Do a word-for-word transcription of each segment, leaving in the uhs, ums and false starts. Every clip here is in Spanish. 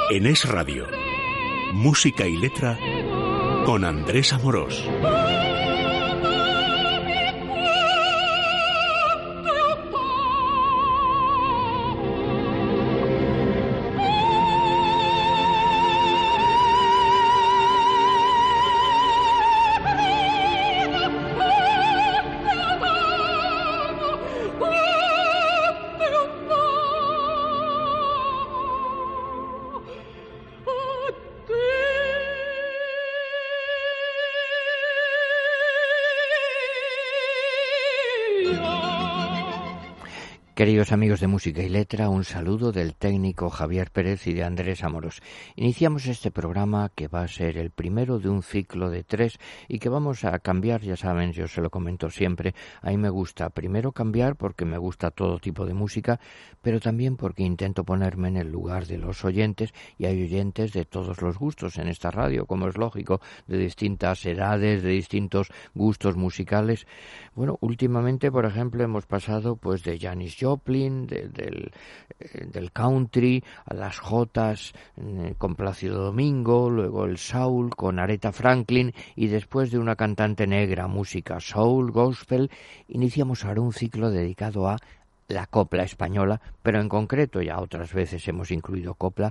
En Es Radio, música y letra con Andrés Amorós. Queridos amigos de Música y Letra, un saludo del técnico Javier Pérez y de Andrés Amorós. Iniciamos este programa que va a ser el primero de un ciclo de tres y que vamos a cambiar, ya saben, yo se lo comento siempre, a mí me gusta primero cambiar porque me gusta todo tipo de música, pero también porque intento ponerme en el lugar de los oyentes, y hay oyentes de todos los gustos en esta radio, como es lógico, de distintas edades, de distintos gustos musicales. Bueno, últimamente, por ejemplo, hemos pasado pues de Janis Joplin, de, del, eh, del country, a las jotas eh, con Plácido Domingo, luego el soul con Aretha Franklin, y después de una cantante negra, música soul, gospel, iniciamos ahora un ciclo dedicado a la copla española, pero en concreto, ya otras veces hemos incluido copla,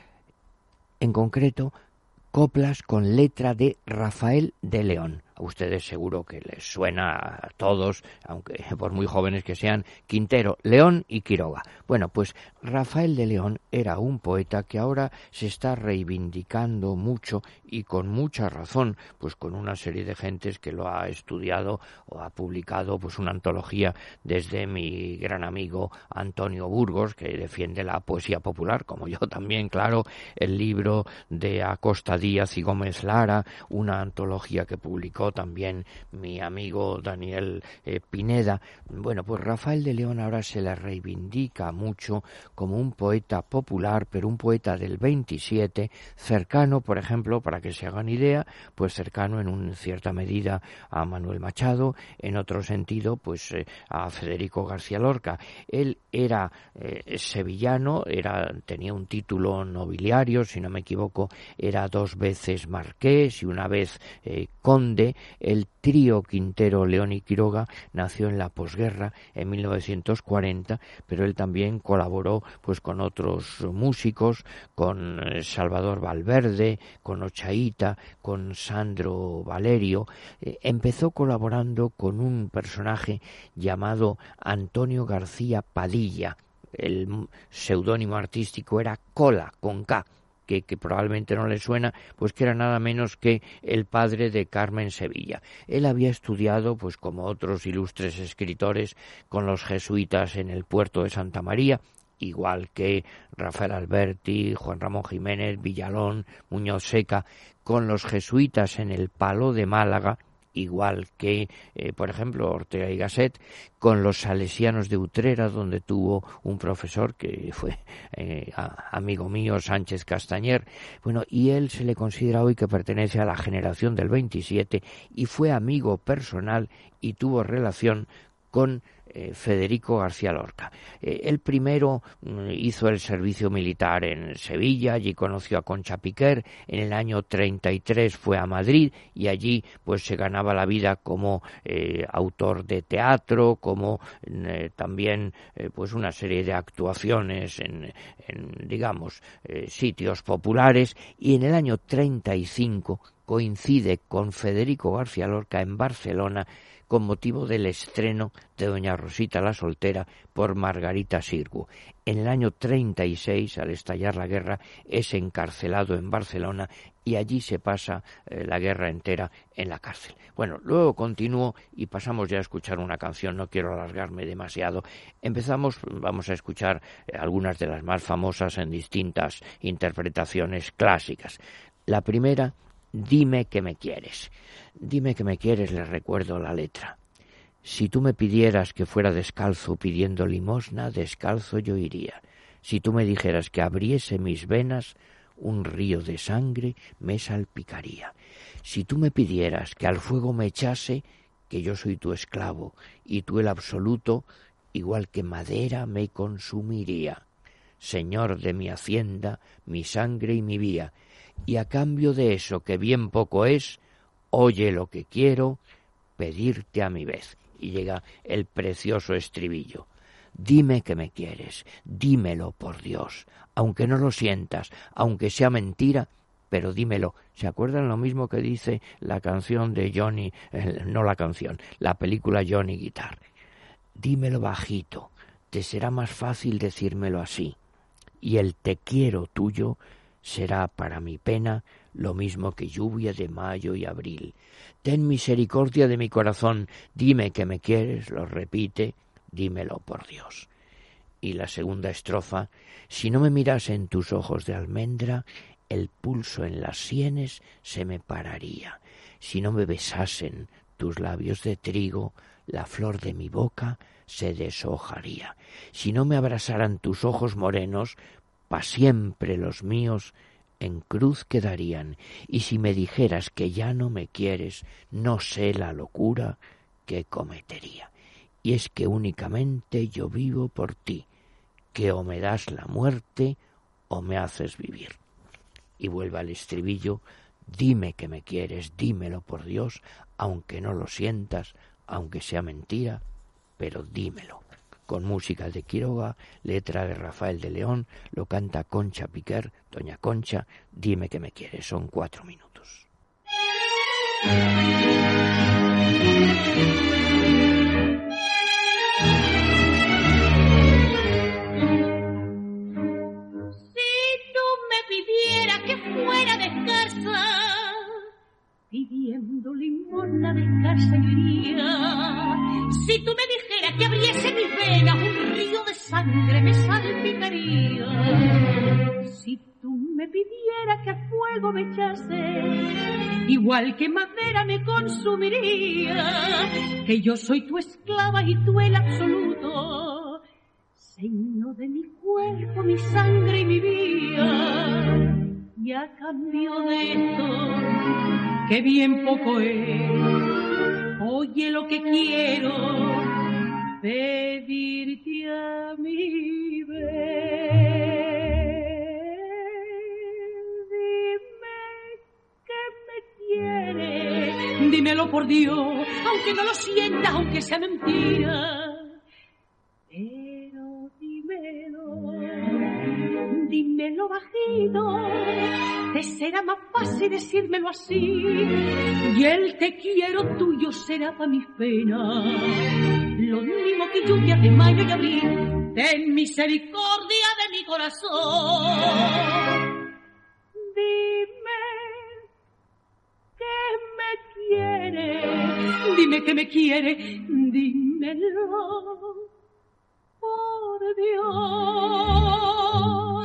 en concreto, coplas con letra de Rafael de León. A ustedes seguro que les suena a todos, aunque por muy jóvenes que sean, Quintero, León y Quiroga. Bueno, pues Rafael de León era un poeta que ahora se está reivindicando mucho y con mucha razón, pues con una serie de gentes que lo ha estudiado o ha publicado pues una antología desde mi gran amigo Antonio Burgos, que defiende la poesía popular, como yo también, claro, el libro de Acosta Díaz y Gómez Lara, una antología que publicó también mi amigo Daniel eh, Pineda. Bueno, pues Rafael de León ahora se le reivindica mucho como un poeta popular, pero un poeta del veintisiete, cercano, por ejemplo, para que se hagan idea, pues cercano en una cierta medida a Manuel Machado, en otro sentido, pues eh, a Federico García Lorca. Él era eh, sevillano, era tenía un título nobiliario, si no me equivoco, era dos veces marqués y una vez eh, conde. El trío Quintero, León y Quiroga nació en la posguerra, en mil novecientos cuarenta, pero él también colaboró pues con otros músicos, con Salvador Valverde, con Ochaíta, con Sandro Valerio. Eh, empezó colaborando con un personaje llamado Antonio García Padilla. El seudónimo artístico era Cola, con K. Que, que probablemente no le suena, pues que era nada menos que el padre de Carmen Sevilla. Él había estudiado, pues como otros ilustres escritores, con los jesuitas en el puerto de Santa María, igual que Rafael Alberti, Juan Ramón Jiménez, Villalón, Muñoz Seca, con los jesuitas en el Palo de Málaga, igual que, eh, por ejemplo, Ortega y Gasset, con los salesianos de Utrera, donde tuvo un profesor que fue eh, a, amigo mío, Sánchez Castañer. Bueno, y él se le considera hoy que pertenece a la generación del veintisiete y fue amigo personal y tuvo relación con eh, Federico García Lorca. Eh, él primero mm, hizo el servicio militar en Sevilla, allí conoció a Concha Piquer, en el año treinta y tres fue a Madrid y allí pues se ganaba la vida como eh, autor de teatro, como eh, también eh, pues una serie de actuaciones en, en digamos, eh, sitios populares, y en el año treinta y cinco coincide con Federico García Lorca en Barcelona con motivo del estreno de Doña Rosita la Soltera por Margarita Sirgu. En el año treinta y seis, al estallar la guerra, es encarcelado en Barcelona y allí se pasa eh, la guerra entera en la cárcel. Bueno, luego continúo y pasamos ya a escuchar una canción, no quiero alargarme demasiado. Empezamos, vamos a escuchar eh, algunas de las más famosas en distintas interpretaciones clásicas. La primera, Dime que me quieres. Dime que me quieres, les recuerdo la letra. Si tú me pidieras que fuera descalzo pidiendo limosna, descalzo yo iría. Si tú me dijeras que abriese mis venas, un río de sangre me salpicaría. Si tú me pidieras que al fuego me echase, que yo soy tu esclavo, y tú el absoluto, igual que madera me consumiría. señor de mi hacienda, mi sangre y mi vía, y a cambio de eso que bien poco es, oye lo que quiero, pedirte a mi vez. Y llega el precioso estribillo. Dime que me quieres, dímelo por Dios, aunque no lo sientas, aunque sea mentira, pero dímelo. ¿Se acuerdan lo mismo que dice la canción de Johnny, eh, no la canción, la película Johnny Guitar? Dímelo bajito, te será más fácil decírmelo así, y el te quiero tuyo será para mi pena lo mismo que lluvia de mayo y abril. Ten misericordia de mi corazón, dime que me quieres, lo repite, dímelo por Dios. Y la segunda estrofa, si no me mirase en tus ojos de almendra, el pulso en las sienes se me pararía. Si no me besasen tus labios de trigo, la flor de mi boca se deshojaría. Si no me abrasaran tus ojos morenos, pa' siempre los míos en cruz quedarían. Y si me dijeras que ya no me quieres, no sé la locura que cometería. Y es que únicamente yo vivo por ti, que o me das la muerte o me haces vivir. Y vuelve al estribillo, dime que me quieres, dímelo por Dios, aunque no lo sientas, aunque sea mentira, pero dímelo. Con música de Quiroga, letra de Rafael de León, lo canta Concha Piquer, Doña Concha, dime que me quieres, son cuatro minutos. Pidiendo limosna descalza yo iría. Si tú me dijeras que abriese mis venas, un río de sangre me salpicaría. Si tú me pidieras que a fuego me echase, igual que madera me consumiría. Que yo soy tu esclava y tú el absoluto, señor de mi cuerpo, mi sangre y mi vida. Y a cambio de esto, que bien poco es, oye lo que quiero, pedirte a mi vez. Dime que me quieres, dímelo por Dios, aunque no lo sientas, aunque sea mentira. Pero dímelo, dímelo bajito, te será más fácil decírmelo así, y el te quiero tuyo será pa' mis penas lo mismo que lluvia de mayo y abril. Ten misericordia de mi corazón. Dime que me quieres, dime que me quieres, dímelo por Dios.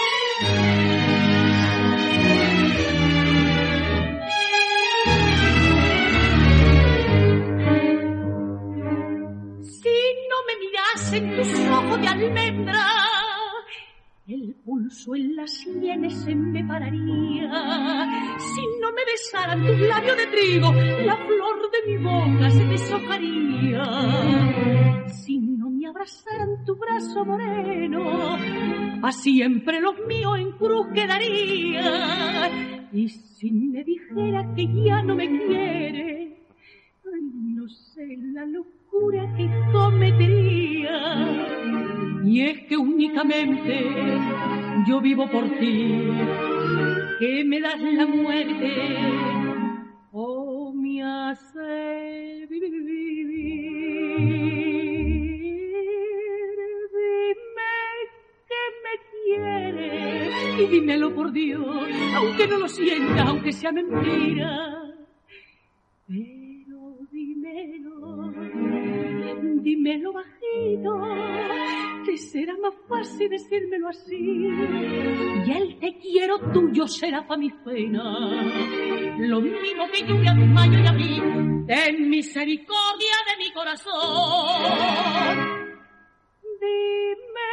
En tus ojos de almendra, el pulso en las sienes se me pararía. Si no me besaran tus labios de trigo, la flor de mi boca se deshojaría. Si no me abrazaran tu brazo moreno, pa' siempre los míos en cruz quedaría. Y si me dijera que ya no me quiere, ay, no sé la locura que cometería. Y es que únicamente yo vivo por ti, que me das la muerte o me haces vivir. Dime que me quieres y dímelo por Dios, aunque no lo sienta, aunque sea mentira. Pero dímelo, dímelo bajito, que será más fácil decírmelo así, y el te quiero tuyo será pa' mi pena lo mismo que lluvia de mayo y abril. Ten misericordia de mi corazón. Dime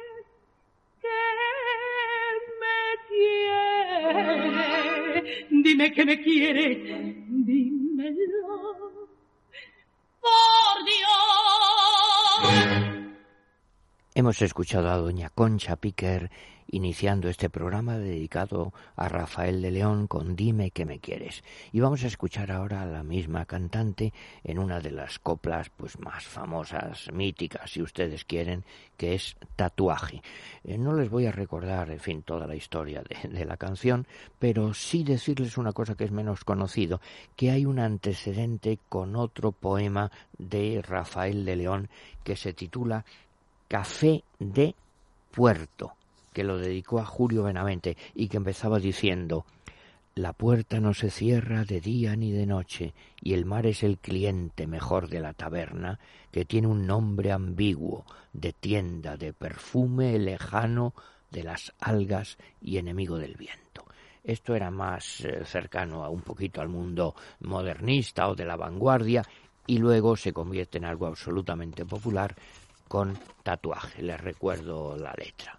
que me quiere, dime que me quiere, dímelo por Dios. Hemos escuchado a doña Concha Piquer iniciando este programa dedicado a Rafael de León con Dime que me quieres. Y vamos a escuchar ahora a la misma cantante en una de las coplas pues más famosas, míticas, si ustedes quieren, que es Tatuaje. Eh, no les voy a recordar, en fin, toda la historia de, de la canción, pero sí decirles una cosa que es menos conocido, que hay un antecedente con otro poema de Rafael de León que se titula Café de Puerto, que lo dedicó a Julio Benavente y que empezaba diciendo: la puerta no se cierra de día ni de noche y el mar es el cliente mejor de la taberna, que tiene un nombre ambiguo de tienda de perfume lejano de las algas y enemigo del viento. Esto era más eh, cercano a un poquito al mundo modernista o de la vanguardia y luego se convierte en algo absolutamente popular con Tatuaje. Les recuerdo la letra.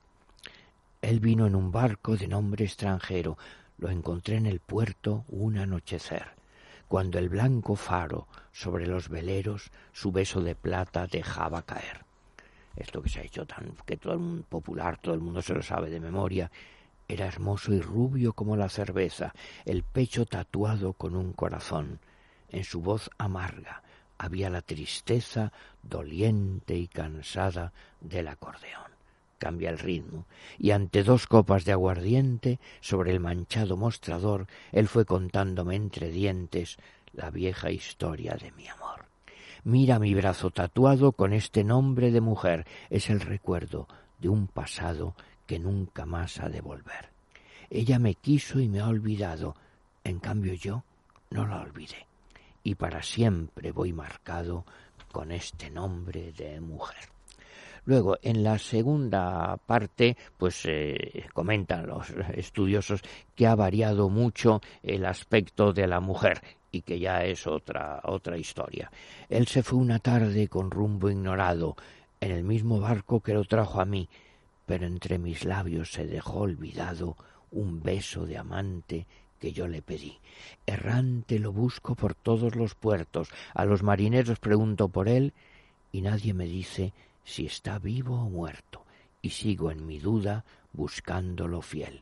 Él vino en un barco de nombre extranjero, lo encontré en el puerto un anochecer, cuando el blanco faro sobre los veleros su beso de plata dejaba caer. Esto que se ha hecho tan que todo el mundo popular, todo el mundo se lo sabe de memoria. Era hermoso y rubio como la cerveza, el pecho tatuado con un corazón. En su voz amarga había la tristeza doliente y cansada del acordeón. Cambia el ritmo, y ante dos copas de aguardiente, sobre el manchado mostrador, él fue contándome entre dientes la vieja historia de mi amor. Mira mi brazo tatuado con este nombre de mujer, es el recuerdo de un pasado que nunca más ha de volver. Ella me quiso y me ha olvidado, en cambio yo no la olvidé, y para siempre voy marcado con este nombre de mujer. Luego, en la segunda parte, pues eh, comentan los estudiosos que ha variado mucho el aspecto de la mujer y que ya es otra otra historia. Él se fue una tarde con rumbo ignorado, en el mismo barco que lo trajo a mí, pero entre mis labios se dejó olvidado un beso de amante que yo le pedí. Errante lo busco por todos los puertos, a los marineros pregunto por él y nadie me dice si está vivo o muerto, y sigo en mi duda buscándolo fiel.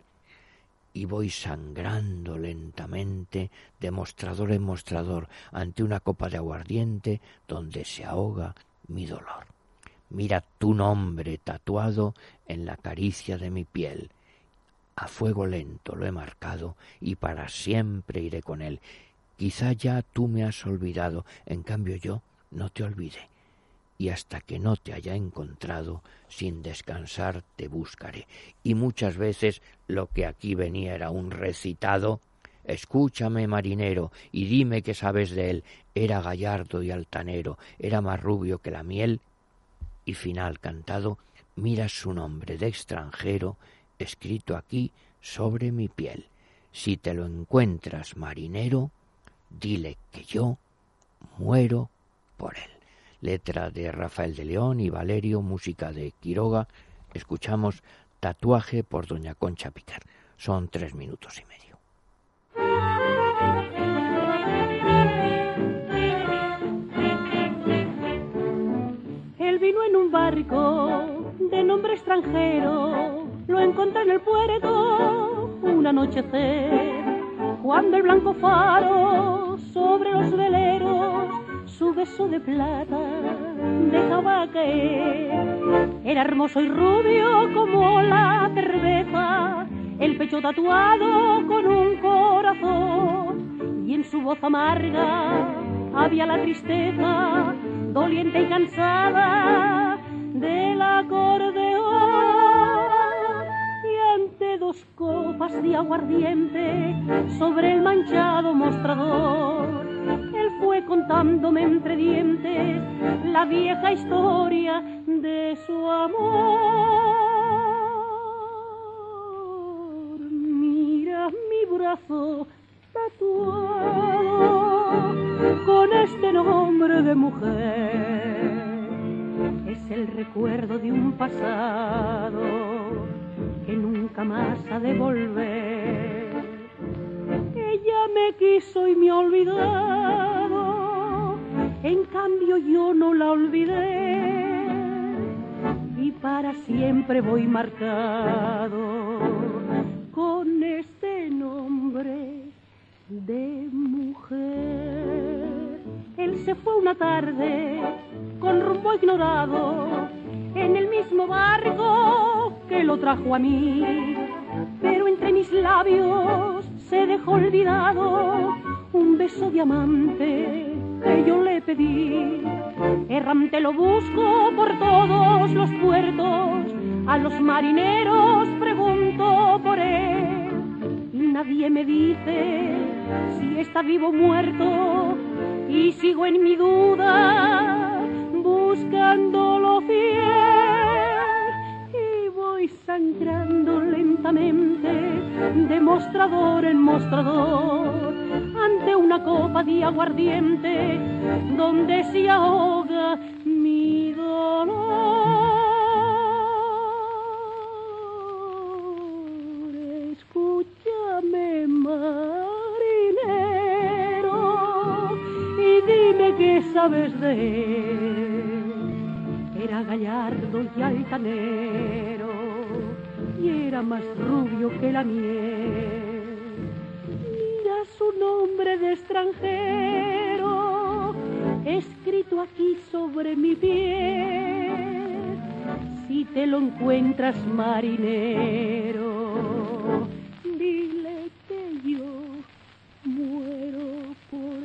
Y voy sangrando lentamente de mostrador en mostrador ante una copa de aguardiente donde se ahoga mi dolor. Mira tu nombre tatuado en la caricia de mi piel. A fuego lento lo he marcado y para siempre iré con él. Quizá ya tú me has olvidado, en cambio yo no te olvidé. Y hasta que no te haya encontrado, sin descansar te buscaré. Y muchas veces lo que aquí venía era un recitado. Escúchame, marinero, y dime qué sabes de él. Era gallardo y altanero, era más rubio que la miel. Y final cantado, mira su nombre de extranjero, escrito aquí sobre mi piel. Si te lo encuentras, marinero, dile que yo muero por él. Letra de Rafael de León y Valerio, música de Quiroga. Escuchamos Tatuaje por doña Concha Piquer. Son tres minutos y medio. Él vino en un barco de nombre extranjero, lo encontré en el puerto un anochecer, cuando el blanco faro sobre los veleros su beso de plata dejaba caer. Era hermoso y rubio como la cerveza, el pecho tatuado con un corazón, y en su voz amarga había la tristeza doliente y cansada del acordeón. Y ante dos copas de aguardiente sobre el manchado mostrador, él fue contándome entre dientes la vieja historia de su amor. Mira mi brazo tatuado con este nombre de mujer, es el recuerdo de un pasado que nunca más ha de volver. Ella me quiso y me ha olvidado, en cambio yo no la olvidé, y para siempre voy marcado con este nombre de mujer. Él se fue una tarde con rumbo ignorado en el mismo barco que lo trajo a mí, pero entre mis labios se dejó olvidado un beso de amante que yo le pedí. Errante lo busco por todos los puertos, a los marineros pregunto por él y nadie me dice si está vivo o muerto, y sigo en mi duda buscándolo fiel y voy sangrando lentamente de mostrador en mostrador ante una copa de aguardiente donde se ahoga mi dolor. Escúchame, marinero, y dime qué sabes de él. Era gallardo y altanero y era más rubio que la miel. Mira su nombre de extranjero escrito aquí sobre mi piel. Si te lo encuentras, marinero, dile que yo muero por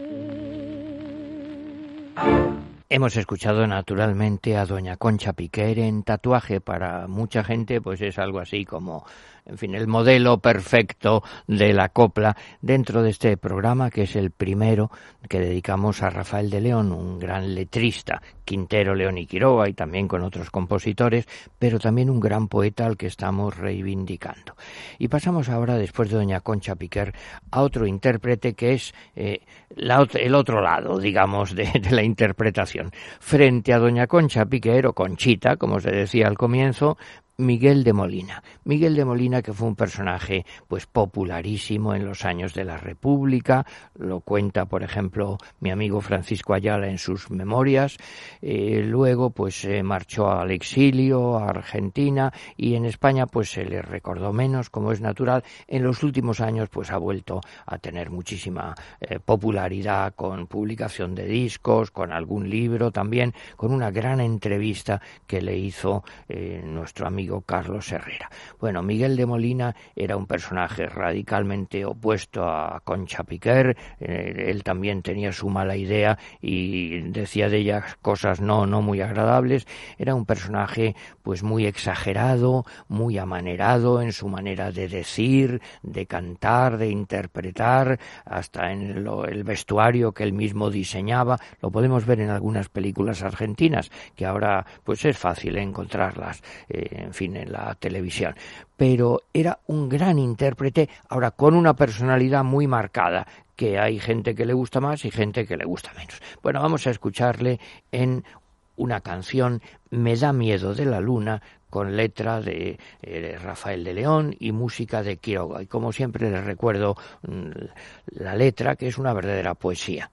él. Hemos escuchado naturalmente a doña Concha Piquer en Tatuaje. Para mucha gente pues es algo así como, en fin, el modelo perfecto de la copla dentro de este programa, que es el primero que dedicamos a Rafael de León, un gran letrista, Quintero, León y Quiroga, y también con otros compositores, pero también un gran poeta al que estamos reivindicando. Y pasamos ahora, después de doña Concha Piquer, a otro intérprete que es eh, la, el otro lado, digamos, de, de la interpretación. Frente a doña Concha Piquer, o Conchita, como se decía al comienzo, Miguel de Molina. Miguel de Molina, que fue un personaje pues popularísimo en los años de la República, lo cuenta por ejemplo mi amigo Francisco Ayala en sus memorias. Eh, luego pues eh, marchó al exilio a Argentina, y en España pues se le recordó menos, como es natural. En los últimos años pues ha vuelto a tener muchísima eh, popularidad con publicación de discos, con algún libro también, con una gran entrevista que le hizo eh, nuestro amigo Carlos Herrera. Bueno, Miguel de Molina era un personaje radicalmente opuesto a Concha Piquer. Eh, él también tenía su mala idea y decía de ella cosas no, no muy agradables. Era un personaje pues muy exagerado, muy amanerado en su manera de decir, de cantar, de interpretar, hasta en lo, el vestuario que él mismo diseñaba. Lo podemos ver en algunas películas argentinas, que ahora pues es fácil encontrarlas, eh, en fin, en la televisión. Pero era un gran intérprete, ahora con una personalidad muy marcada, que hay gente que le gusta más y gente que le gusta menos. Bueno, vamos a escucharle en una canción, Me da miedo de la luna, con letra de eh, Rafael de León y música de Quiroga. Y como siempre les recuerdo mmm, la letra, que es una verdadera poesía.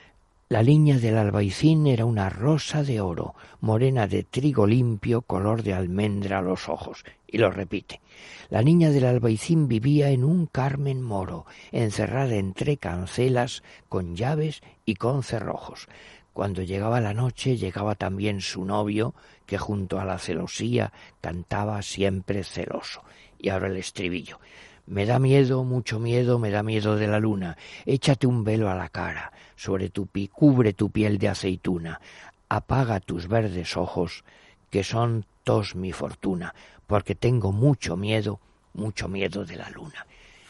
La niña del Albaicín era una rosa de oro, morena de trigo limpio, color de almendra a los ojos. Y lo repite. La niña del Albaicín vivía en un Carmen moro, encerrada entre cancelas, con llaves y con cerrojos. Cuando llegaba la noche, llegaba también su novio, que junto a la celosía cantaba siempre celoso. Y ahora el estribillo. Me da miedo, mucho miedo, me da miedo de la luna. Échate un velo a la cara, sobre tu pi, cubre tu piel de aceituna. Apaga tus verdes ojos, que son tos mi fortuna, porque tengo mucho miedo, mucho miedo de la luna.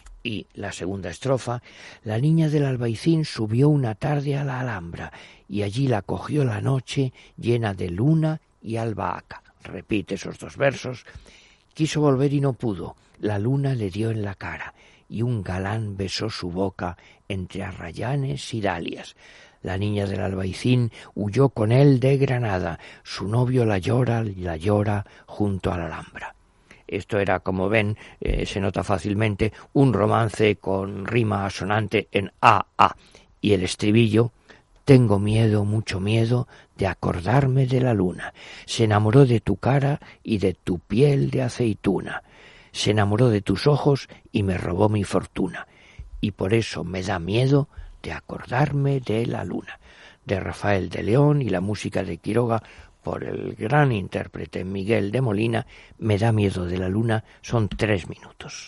Y la segunda estrofa, la niña del Albaicín subió una tarde a la Alhambra, y allí la cogió la noche llena de luna y albahaca. Repite esos dos versos. Quiso volver y no pudo. La luna le dio en la cara, y un galán besó su boca entre arrayanes y dalias. La niña del Albaicín huyó con él de Granada. Su novio la llora, la llora junto a la Alhambra. Esto era, como ven, eh, se nota fácilmente, un romance con rima asonante en A, A. Y el estribillo, Tengo miedo, mucho miedo, de acordarme de la luna. Se enamoró de tu cara y de tu piel de aceituna. Se enamoró de tus ojos y me robó mi fortuna. Y por eso me da miedo de acordarme de la luna. De Rafael de León y la música de Quiroga por el gran intérprete Miguel de Molina. Me da miedo de la luna, son tres minutos.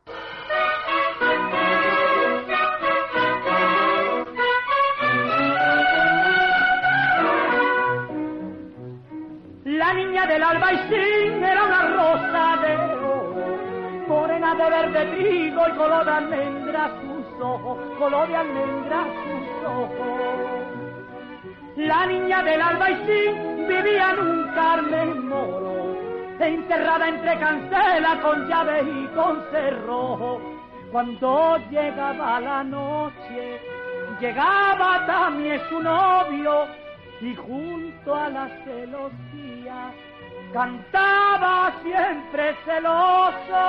La niña del albaicín era una rosa de oro, morena de verde trigo y color de almendra sus ojos, color de almendra sus ojos. La niña del albaicín vivía en un Carmen moro, enterrada entre cancela con llaves y con cerrojo. Cuando llegaba la noche, llegaba también su novio, y junto a la celosía cantaba siempre celoso.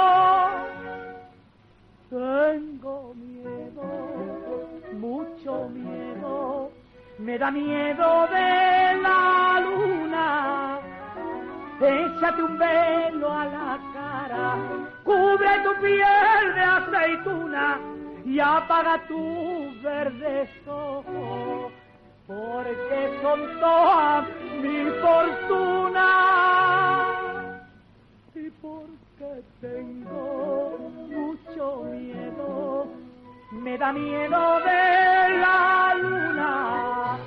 Tengo miedo, mucho miedo, me da miedo de la luna. Échate un velo a la cara, cubre tu piel de aceituna y apaga tus verdes ojos, porque son toda mi fortuna y porque tengo mucho miedo, me da miedo de la luna.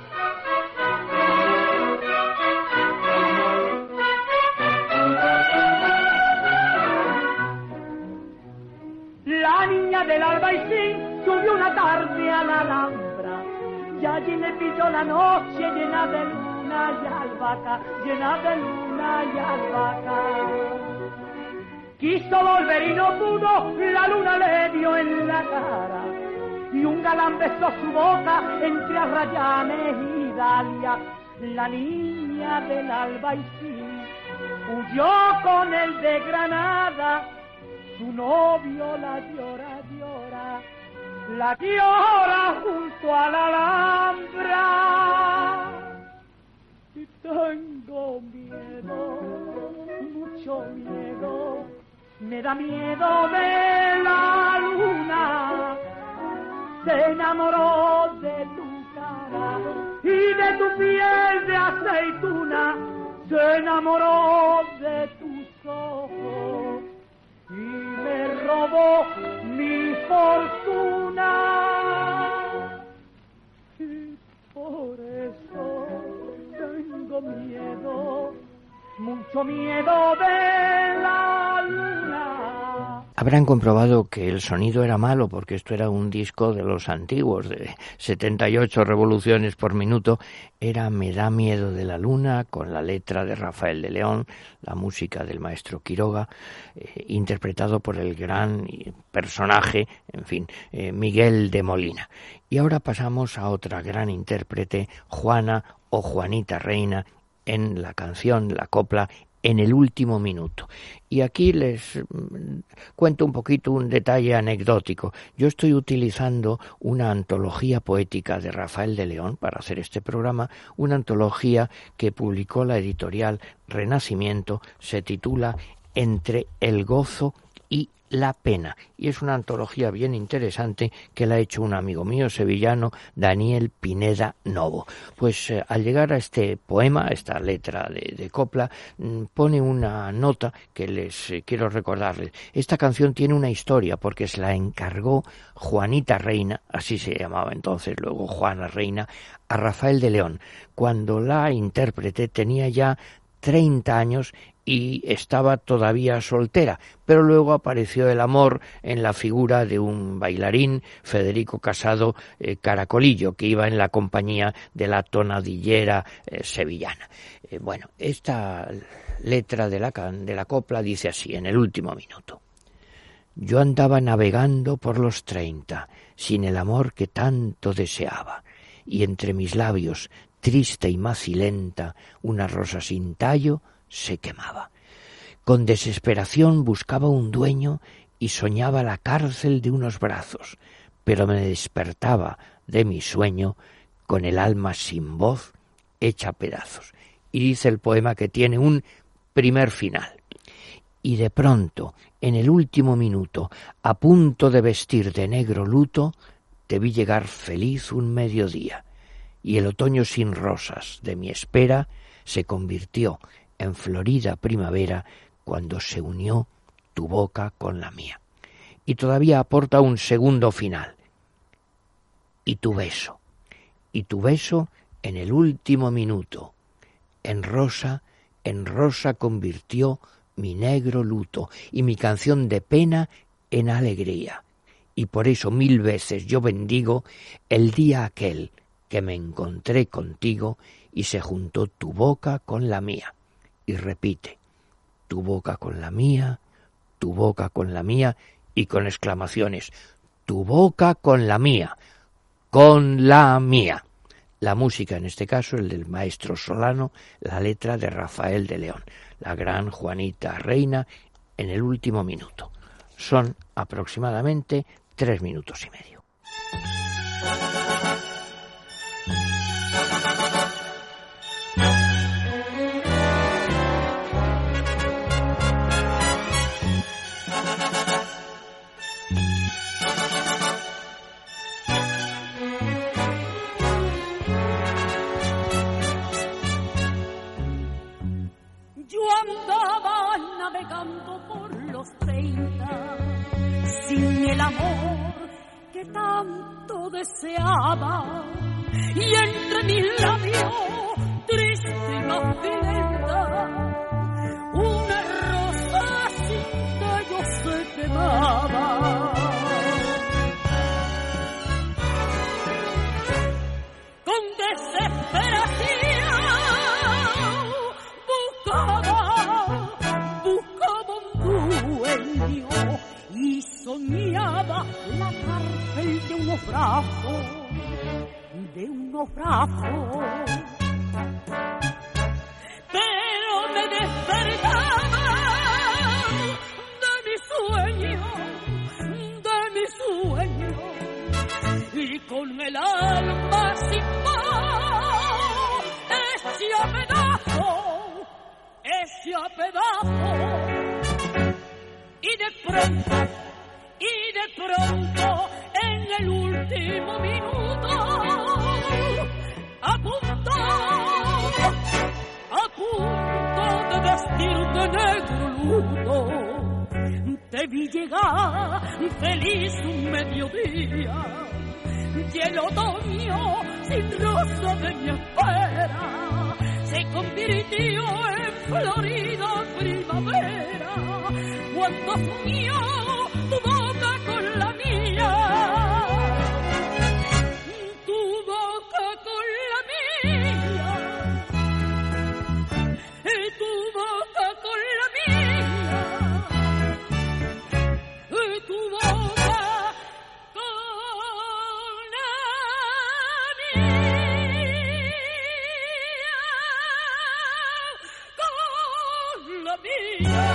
La niña del albaicín subió una tarde a la Alhambra y allí le pilló la noche llena de luna y albahaca, llena de luna y albahaca. Quiso volver y no pudo, la luna le dio en la cara y un galán besó su boca entre Arrayanes y Dalia. La niña del albaicín huyó con el de Granada, su novio la llora, llora, la llora junto a la Alhambra. Y tengo miedo, mucho miedo, me da miedo de la luna. Se enamoró de tu cara y de tu piel de aceituna, se enamoró de tus ojos y me robó mi fortuna. Y por eso tengo miedo, mucho miedo de la luna. Habrán comprobado que el sonido era malo porque esto era un disco de los antiguos, de setenta y ocho revoluciones por minuto. Era Me da miedo de la luna, con la letra de Rafael de León, la música del maestro Quiroga, eh, interpretado por el gran personaje, en fin, eh, Miguel de Molina. Y ahora pasamos a otra gran intérprete, Juana o Juanita Reina, en la canción, la copla En el último minuto. Y aquí les cuento un poquito un detalle anecdótico. Yo estoy utilizando una antología poética de Rafael de León para hacer este programa, una antología que publicó la editorial Renacimiento, se titula Entre el gozo y la pena, y es una antología bien interesante que la ha hecho un amigo mío sevillano, Daniel Pineda Novo. Pues eh, al llegar a este poema, a esta letra de, de copla, mmm, pone una nota que les eh, quiero recordarles. Esta canción tiene una historia porque se la encargó Juanita Reina, así se llamaba entonces, luego Juana Reina, a Rafael de León. Cuando la intérprete tenía ya treinta años y estaba todavía soltera, pero luego apareció el amor en la figura de un bailarín, Federico Casado eh, Caracolillo, que iba en la compañía de la tonadillera eh, sevillana. Eh, bueno, esta letra de la, de la copla dice así, en el último minuto. Yo andaba navegando por los treinta, sin el amor que tanto deseaba, y entre mis labios, triste y macilenta, una rosa sin tallo se quemaba. Con desesperación buscaba un dueño y soñaba la cárcel de unos brazos, pero me despertaba de mi sueño con el alma sin voz, hecha pedazos. Y dice el poema que tiene un primer final. Y de pronto, en el último minuto, a punto de vestir de negro luto, te vi llegar feliz un mediodía, y el otoño sin rosas de mi espera se convirtió en florida primavera cuando se unió tu boca con la mía. Y todavía aporta un segundo final. Y tu beso, y tu beso en el último minuto, en rosa, en rosa convirtió mi negro luto y mi canción de pena en alegría. Y por eso mil veces yo bendigo el día aquel que me encontré contigo y se juntó tu boca con la mía. Y repite, tu boca con la mía, tu boca con la mía, y con exclamaciones, tu boca con la mía, con la mía. La música, en este caso, el del maestro Solano, la letra de Rafael de León, la gran Juanita Reina, en el último minuto. Son aproximadamente tres minutos y medio. El amor que tanto deseaba, y entre mis labios triste y macilenta una rosa sin tallo se quemaba. Con desesperación buscaba, buscaba un dueño y soñaba la cárcel de un naufrago, de un naufrago. Pero me despertaba de mi sueño, de mi sueño, y con el alma sin paz, ese a pedazo, ese a pedazo. Y de pronto, y de pronto, en el último minuto, a punto, a punto de vestir de negro luto, te vi llegar feliz un mediodía, y el otoño sin rosa de mi espera se convirtió en florida primavera, cuando unió tu boca con la mía, tu boca con la mía, y tu boca con la mía, y tu boca con la mía, con la mía.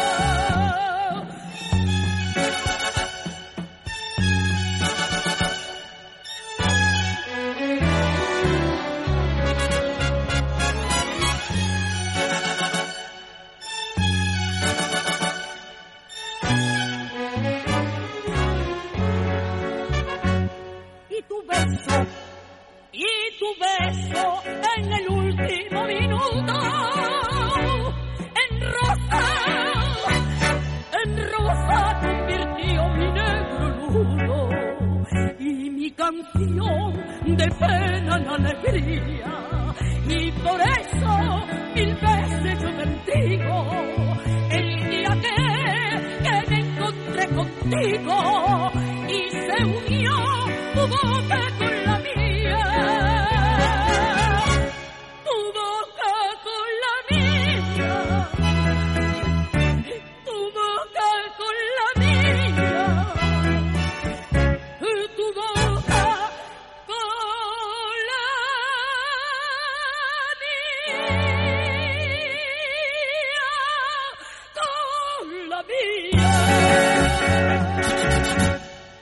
Y tu beso en el último minuto, en rosa, en rosa convirtió mi negro luto, y mi canción de pena en alegría, y por eso mil veces yo bendigo el día que, que me encontré contigo, y se unió tu boca con la mía, tu boca con la mía, tu boca con la mía, tu boca con la mía, con la mía.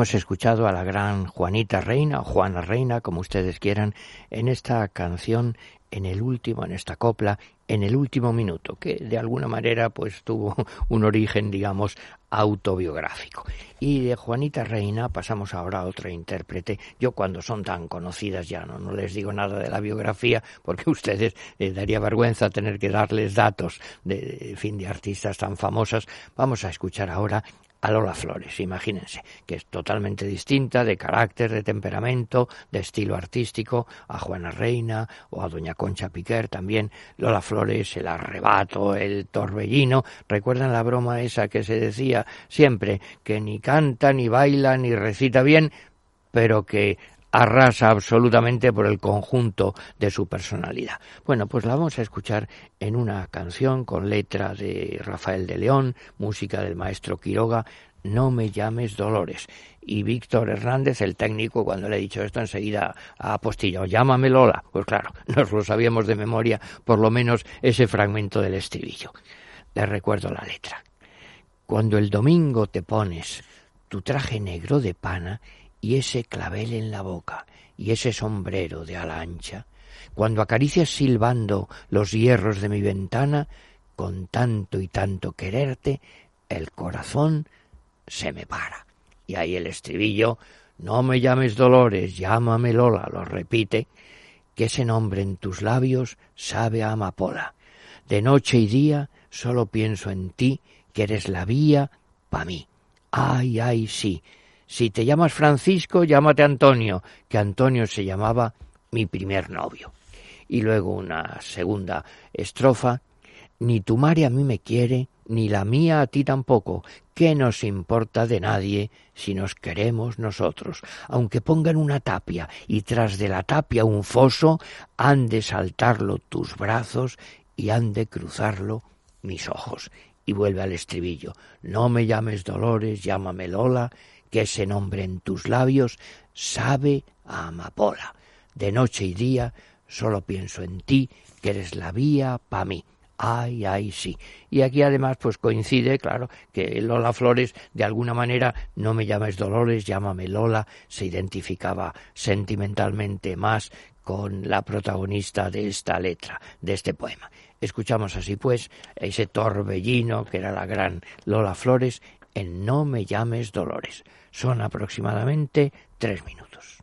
Hemos escuchado a la gran Juanita Reina, o Juana Reina, como ustedes quieran, en esta canción, en el último, en esta copla, en el último minuto, que de alguna manera pues tuvo un origen, digamos, autobiográfico. Y de Juanita Reina pasamos ahora a otra intérprete. Yo cuando son tan conocidas ya no, no les digo nada de la biografía, porque a ustedes les daría vergüenza tener que darles datos de, de fin de artistas tan famosas. Vamos a escuchar ahora a Lola Flores, imagínense, que es totalmente distinta de carácter, de temperamento, de estilo artístico, a Juana Reina o a doña Concha Piquer también. Lola Flores, el arrebato, el torbellino. ¿Recuerdan la broma esa que se decía siempre? Que ni canta, ni baila, ni recita bien, pero que arrasa absolutamente por el conjunto de su personalidad. Bueno, pues la vamos a escuchar en una canción con letra de Rafael de León, música del maestro Quiroga, No me llames Dolores. Y Víctor Hernández, el técnico, cuando le he dicho esto, enseguida ha apostillado, llámame Lola. Pues claro, nos lo sabíamos de memoria, por lo menos ese fragmento del estribillo. Les recuerdo la letra. Cuando el domingo te pones tu traje negro de pana y ese clavel en la boca, y ese sombrero de ala ancha, cuando acaricias silbando los hierros de mi ventana, con tanto y tanto quererte, el corazón se me para. Y ahí el estribillo, no me llames Dolores, llámame Lola, lo repite, que ese nombre en tus labios sabe a amapola. De noche y día solo pienso en ti, que eres la vía pa' mí. Ay, ay, sí. Si te llamas Francisco, llámate Antonio, que Antonio se llamaba mi primer novio. Y luego una segunda estrofa. Ni tu madre a mí me quiere, ni la mía a ti tampoco. ¿Qué nos importa de nadie si nos queremos nosotros? Aunque pongan una tapia y tras de la tapia un foso, han de saltarlo tus brazos y han de cruzarlo mis ojos. Y vuelve al estribillo. No me llames Dolores, llámame Lola, que ese nombre en tus labios sabe a amapola. De noche y día solo pienso en ti, que eres la vía pa' mí. Ay, ay, sí. Y aquí además pues coincide, claro, que Lola Flores, de alguna manera, no me llames Dolores, llámame Lola, se identificaba sentimentalmente más con la protagonista de esta letra, de este poema. Escuchamos así pues ese torbellino que era la gran Lola Flores en No me llames Dolores. Son aproximadamente tres minutos.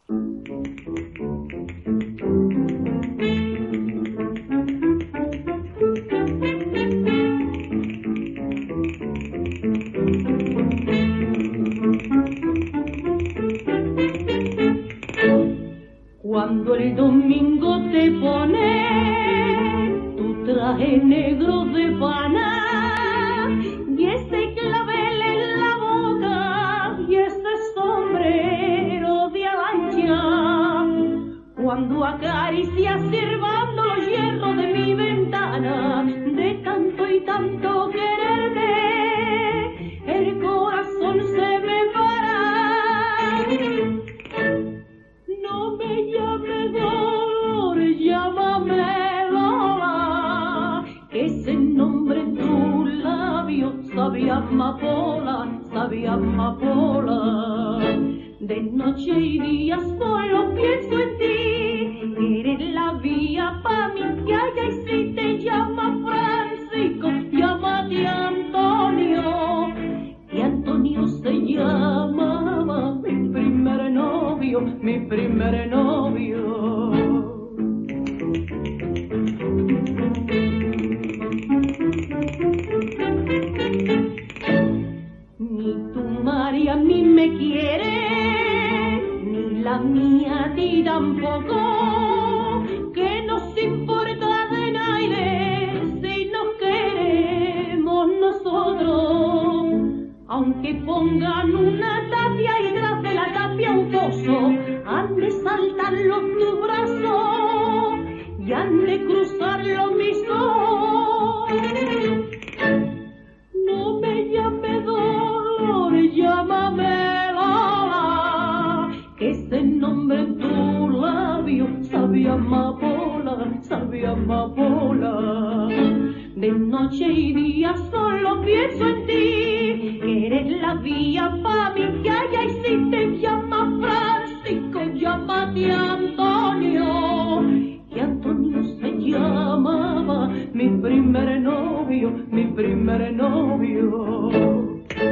Cuando el domingo te pones tu traje negro de pana y ese clavel en la boca y ese sombrero de alancha, cuando acaricias silbando los hierros de mi ventana, de tanto y tanto quererte, el corazón se me para. No me llames Dolores, llámame Lola, que ese nombre en tu labio sabe a amapola, sabe a amapola. De noche y día solo pienso en ti, que eres la vía pa' mí, que allá y si te llama Francisco, llámate Antonio, y Antonio se llamaba mi primer novio, mi primer novio. Ni tu María a mí me quiere, ni la mía a ti tampoco, que nos importa de nadie si nos queremos nosotros. Aunque pongan una tapia y tras de la tapia un foso, han de saltarlo tus brazos y han de cruzarlo mis ojos. No me llames Dolores, llámame Lola, que ese nombre en tu labio sabe a amapola, sabe a amapola. De noche y día solo pienso en ti, que eres la vía pa' mí, que allá y si novio.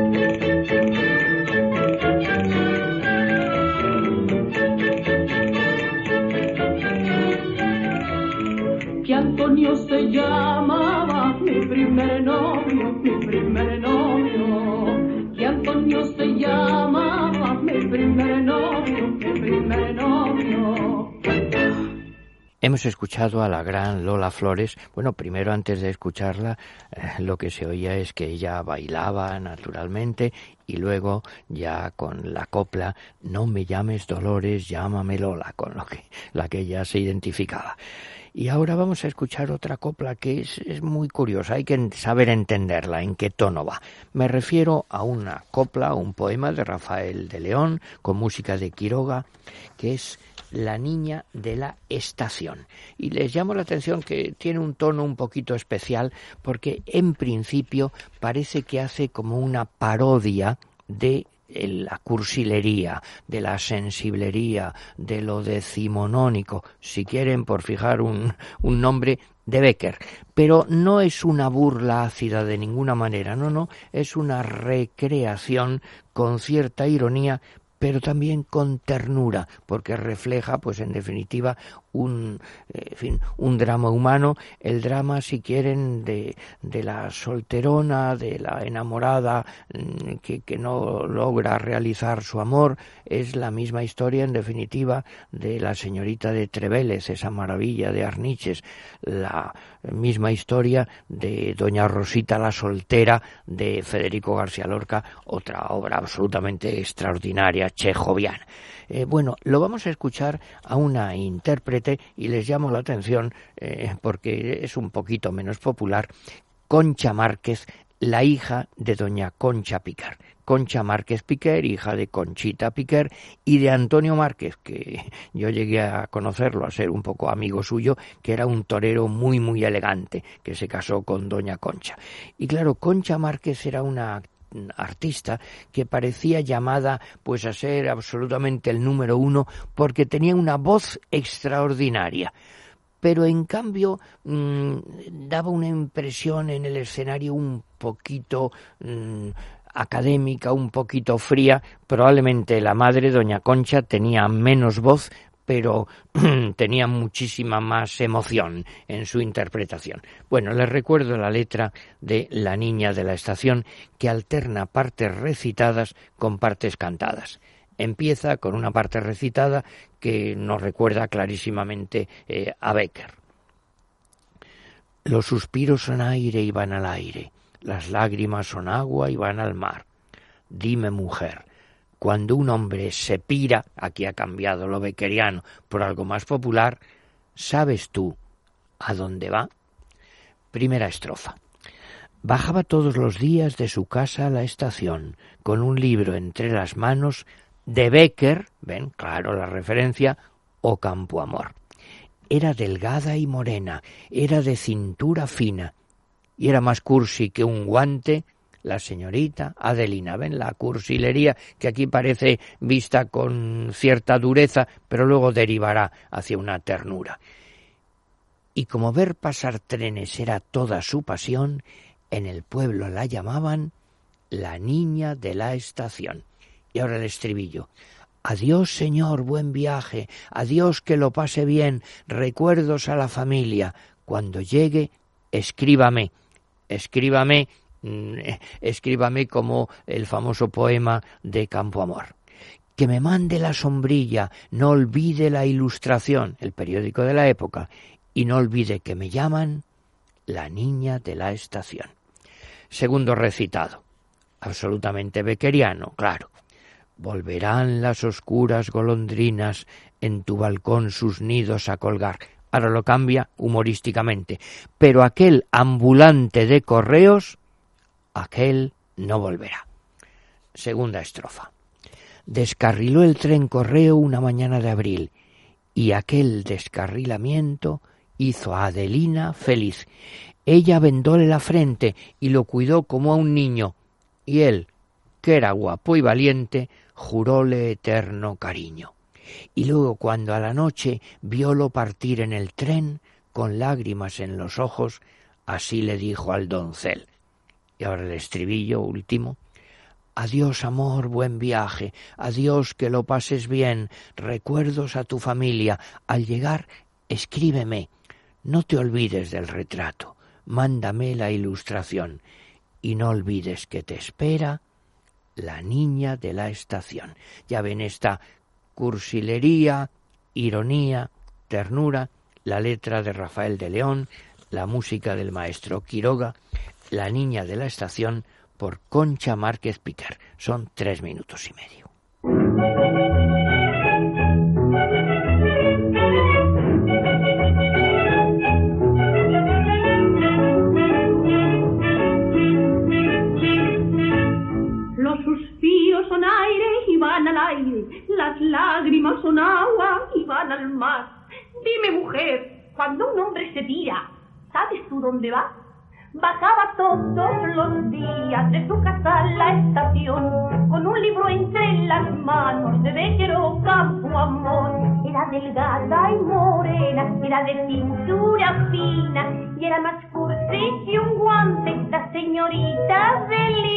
Que Antonio se llamaba mi primer novio, mi primer novio. Que Antonio se llamaba mi primer novio, mi primer novio. Hemos escuchado a la gran Lola Flores. Bueno, primero, antes de escucharla, eh, lo que se oía es que ella bailaba naturalmente y luego ya con la copla "No me llames Dolores, llámame Lola", con lo que la que ella se identificaba. Y ahora vamos a escuchar otra copla que es, es muy curiosa, hay que saber entenderla, en qué tono va. Me refiero a una copla, un poema de Rafael de León, con música de Quiroga, que es La niña de la estación. Y les llamo la atención que tiene un tono un poquito especial, porque en principio parece que hace como una parodia de la cursilería, de la sensiblería, de lo decimonónico, si quieren, por fijar un, un nombre, de Bécquer. Pero no es una burla ácida de ninguna manera, no, no, es una recreación con cierta ironía, pero también con ternura, porque refleja, pues en definitiva, un, en fin, un drama humano, el drama, si quieren, de, de la solterona, de la enamorada que, que no logra realizar su amor. Es la misma historia, en definitiva, de la señorita de Trevélez, esa maravilla de Arniches, la misma historia de Doña Rosita la soltera de Federico García Lorca, otra obra absolutamente extraordinaria, chejoviana. Eh, bueno, lo vamos a escuchar a una intérprete y les llamo la atención eh, porque es un poquito menos popular, Concha Márquez, la hija de doña Concha Piquer. Concha Márquez Piquer, hija de Conchita Piquer y de Antonio Márquez, que yo llegué a conocerlo, a ser un poco amigo suyo, que era un torero muy muy elegante, que se casó con doña Concha. Y claro, Concha Márquez era una artista que parecía llamada pues a ser absolutamente el número uno porque tenía una voz extraordinaria, pero en cambio mmm, daba una impresión en el escenario un poquito mmm, académica, un poquito fría. Probablemente la madre, doña Concha, tenía menos voz, pero tenía muchísima más emoción en su interpretación. Bueno, les recuerdo la letra de La niña de la estación, que alterna partes recitadas con partes cantadas. Empieza con una parte recitada que nos recuerda clarísimamente eh, a Bécquer. Los suspiros son aire y van al aire, las lágrimas son agua y van al mar. Dime, mujer, cuando un hombre se pira, aquí ha cambiado lo beckeriano por algo más popular, ¿sabes tú a dónde va? Primera estrofa. Bajaba todos los días de su casa a la estación, con un libro entre las manos de Bécquer, ven, claro la referencia, o Campoamor. Era delgada y morena, era de cintura fina, y era más cursi que un guante la señorita Adelina. Ven la cursilería que aquí parece vista con cierta dureza, pero luego derivará hacia una ternura. Y como ver pasar trenes era toda su pasión, en el pueblo la llamaban la niña de la estación. Y ahora el estribillo. Adiós, señor, buen viaje, adiós, que lo pase bien, recuerdos a la familia. Cuando llegue, escríbame, escríbame, escríbame como el famoso poema de Campoamor. Que me mande la sombrilla, no olvide la Ilustración, el periódico de la época, y no olvide que me llaman la niña de la estación. Segundo recitado, absolutamente beckeriano, claro. Volverán las oscuras golondrinas en tu balcón sus nidos a colgar. Ahora lo cambia humorísticamente. Pero aquel ambulante de correos, aquel no volverá. Segunda estrofa. Descarriló el tren correo una mañana de abril, y aquel descarrilamiento hizo a Adelina feliz. Ella vendóle la frente y lo cuidó como a un niño, y él, que era guapo y valiente, juróle eterno cariño. Y luego, cuando a la noche viólo partir en el tren, con lágrimas en los ojos, así le dijo al doncel: Y ahora el estribillo último. Adiós, amor, buen viaje, adiós, que lo pases bien, recuerdos a tu familia, al llegar, escríbeme, no te olvides del retrato, mándame la ilustración, y no olvides que te espera la niña de la estación. Ya ven esta cursilería, ironía, ternura, la letra de Rafael de León, la música del maestro Quiroga, la niña de la estación, por Concha Márquez Piquer. Son tres minutos y medio. Los suspiros son aire y van al aire, las lágrimas son agua y van al mar. Dime, mujer, cuando un hombre se tira, ¿sabes tú dónde va? Bajaba todos los días de su casa a la estación, con un libro entre las manos, de Bequero Campo Amor. Era delgada y morena, era de cintura fina, y era más cursi que un guante, la señorita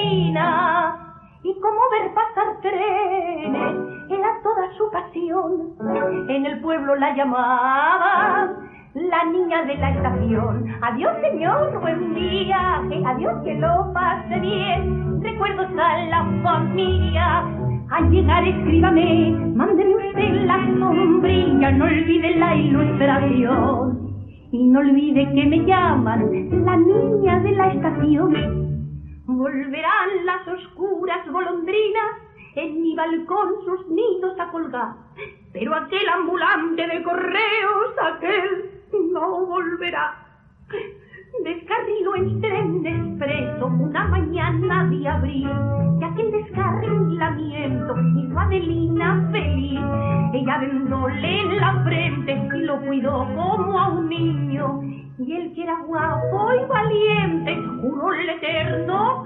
Belina. Y como ver pasar trenes era toda su pasión, en el pueblo la llamaban la niña de la estación. Adiós, señor, buen viaje, adiós, que lo pase bien, recuerdos a la familia. Al llegar escríbame, mándeme usted la sombrilla, no olvide la ilustración, y no olvide que me llaman la niña de la estación. Volverán las oscuras golondrinas en mi balcón sus nidos a colgar, pero aquel ambulante de correos, aquel no volverá. Descarriló el tren de expreso una mañana de abril, y aquel descarrilamiento hizo a Adelina feliz. Ella vendóle en la frente y lo cuidó como a un niño, y él, que era guapo y valiente, juró el eterno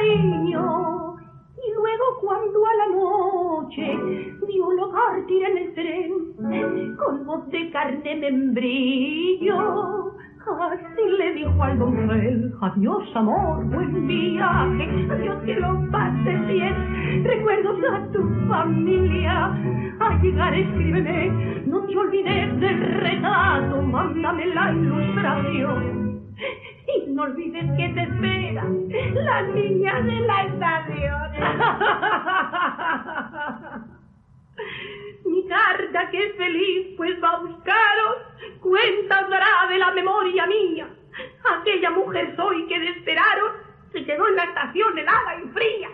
cariño. Y luego, cuando a la noche vio partir en el tren, con voz de carne membrillo, así le dijo al doncel: adiós, amor, buen viaje, adiós, que lo pases bien, recuerdos a tu familia. Al llegar escríbeme, no te olvides del retrato, mándame la ilustración, y no olvides que te espera la niña de la estación. Mi carta, que es feliz, pues va a buscaros, cuentas dará de la memoria mía. Aquella mujer soy que de esperaros se quedó en la estación helada y fría.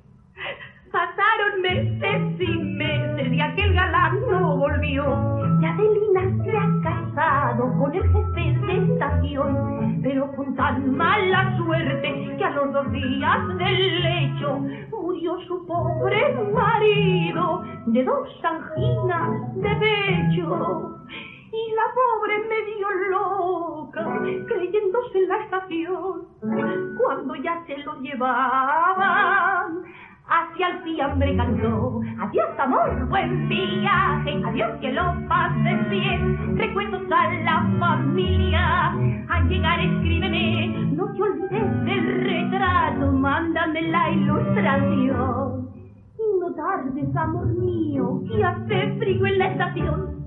Pasaron meses y meses y aquel galán no volvió, y Adelina se ha casado con el jefe de estación, pero con tan mala suerte que a los dos días del lecho murió su pobre marido de dos anginas de pecho. Y la pobre medio loca, creyéndose en la estación, cuando ya se lo llevaban, hacia el fiambre cantó: adiós, amor, buen viaje, adiós, que lo pases bien, recuerdos a la familia. Al llegar escríbeme, no te olvides del retrato, mándame la ilustración, y no tardes, amor mío, que hace frío en la estación.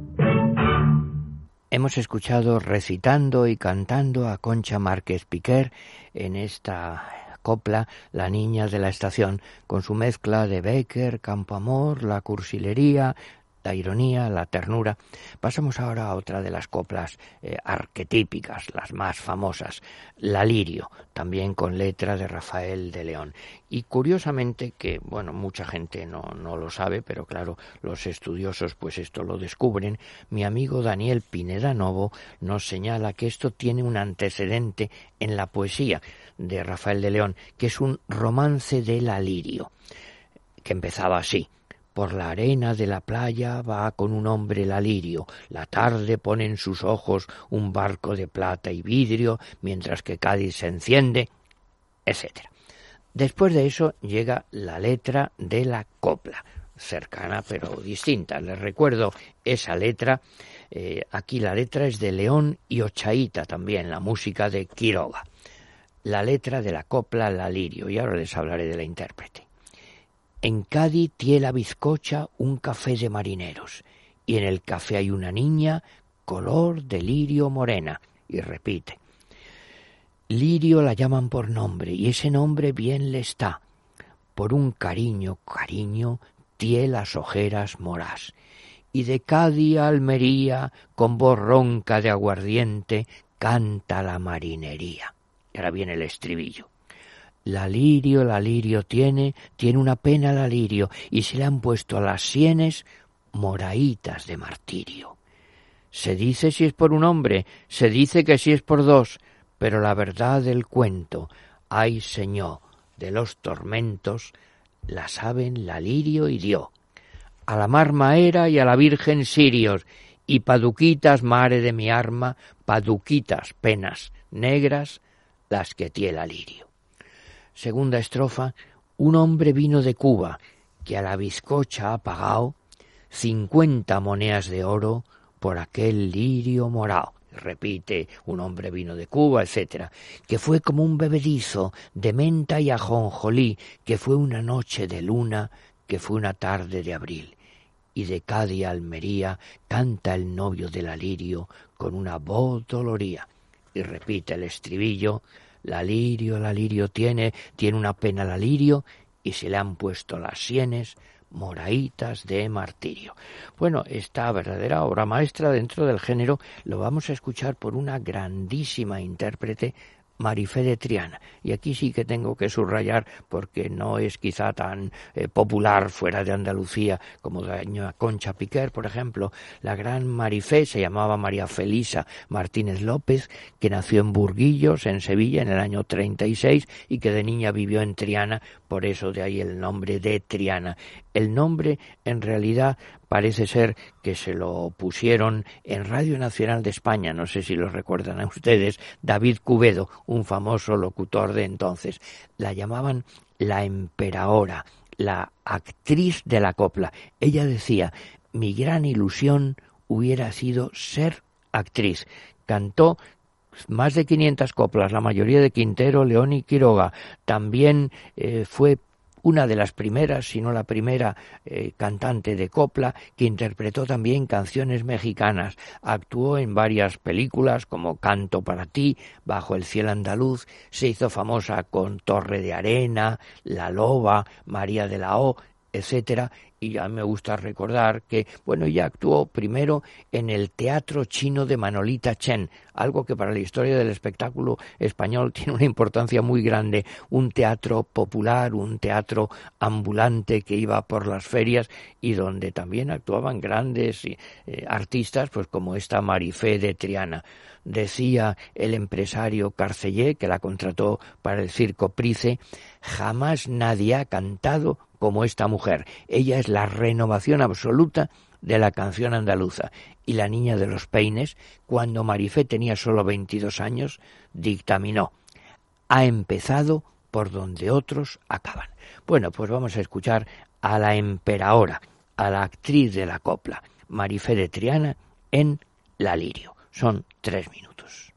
Hemos escuchado recitando y cantando a Concha Márquez Piquer en esta copla La niña de la estación, con su mezcla de Becker, Campo Amor, la cursilería, la ironía, la ternura. Pasamos ahora a otra de las coplas eh, arquetípicas, las más famosas, La Lirio, también con letra de Rafael de León. Y curiosamente, que bueno, mucha gente no, no lo sabe, pero claro, los estudiosos pues esto lo descubren, mi amigo Daniel Pineda Novo nos señala que esto tiene un antecedente en la poesía de Rafael de León, que es un romance de La Lirio, que empezaba así: por la arena de la playa va con un hombre la lirio, la tarde pone en sus ojos un barco de plata y vidrio, mientras que Cádiz se enciende, etcétera. Después de eso llega la letra de la copla, cercana pero distinta. Les recuerdo esa letra, eh, aquí la letra es de León y Ochaíta también, la música de Quiroga. la letra de la copla La Lirio, y ahora les hablaré de la intérprete. En Cádiz tiene la bizcocha un café de marineros, y en el café hay una niña color de lirio morena, y repite. Lirio la llaman por nombre, y ese nombre bien le está. Por un cariño, cariño, tie las ojeras morás. Y de Cádiz a Almería, con voz ronca de aguardiente, canta la marinería. Y ahora viene el estribillo. La lirio, la lirio tiene, tiene una pena la lirio, y se le han puesto a las sienes moraítas de martirio. Se dice si es por un hombre, se dice que si es por dos, pero la verdad del cuento, ay señor, de los tormentos, la saben la lirio y dio. A la mar maera y a la virgen sirios, y paduquitas mare de mi arma, paduquitas penas negras, las que tie la lirio. Segunda estrofa, un hombre vino de Cuba, que a la bizcocha ha pagado cincuenta monedas de oro por aquel lirio morao. Repite, un hombre vino de Cuba, etcétera, que fue como un bebedizo de menta y ajonjolí, que fue una noche de luna, que fue una tarde de abril. Y de Cádiz a Almería canta el novio del lirio con una voz doloría. Y repite el estribillo, la lirio, la lirio tiene, tiene una pena la lirio, y se le han puesto las sienes moraítas de martirio. Bueno, esta verdadera obra maestra dentro del género lo vamos a escuchar por una grandísima intérprete, Marifé de Triana. Y aquí sí que tengo que subrayar, porque no es quizá tan eh, popular fuera de Andalucía como doña Concha Piquer, por ejemplo. La gran Marifé se llamaba María Felisa Martínez López, que nació en Burguillos, en Sevilla, en el año treinta y seis, y que de niña vivió en Triana, por eso de ahí el nombre de Triana. El nombre, en realidad, parece ser que se lo pusieron en Radio Nacional de España, no sé si lo recuerdan a ustedes, David Cubedo, un famoso locutor de entonces. La llamaban la Emperaora, la actriz de la copla. Ella decía, mi gran ilusión hubiera sido ser actriz. Cantó más de quinientas coplas, la mayoría de Quintero, León y Quiroga. También eh, fue una de las primeras, si no la primera, eh, cantante de copla que interpretó también canciones mexicanas. Actuó en varias películas como Canto para ti, Bajo el cielo andaluz, se hizo famosa con Torre de Arena, La Loba, María de la O, etcétera. Y ya me gusta recordar que, bueno, ella actuó primero en el Teatro Chino de Manolita Chen, algo que para la historia del espectáculo español tiene una importancia muy grande, un teatro popular, un teatro ambulante que iba por las ferias y donde también actuaban grandes eh, artistas, pues como esta Marifé de Triana. Decía el empresario Carcellé, que la contrató para el Circo Price, jamás nadie ha cantado como esta mujer. Ella es la renovación absoluta de la canción andaluza. Y la niña de los peines, cuando Marifé tenía solo veintidós años, dictaminó, ha empezado por donde otros acaban. Bueno, pues vamos a escuchar a la Emperaora, a la actriz de la copla, Marifé de Triana, en La Lirio. Son tres minutos.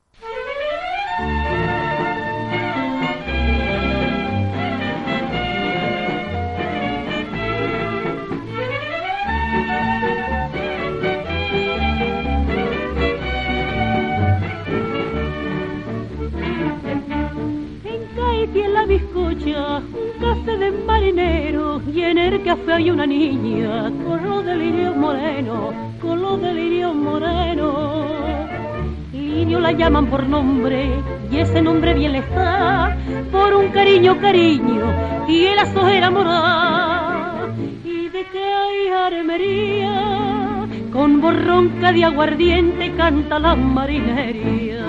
Y en la bizcocha un café de marinero, y en el café hay una niña con los delirios morenos, con los delirios morenos. Lirio la llaman por nombre, y ese nombre bien le está, por un cariño, cariño, y el azojera morada. Y de que hay armería, con borronca de aguardiente canta la marinería.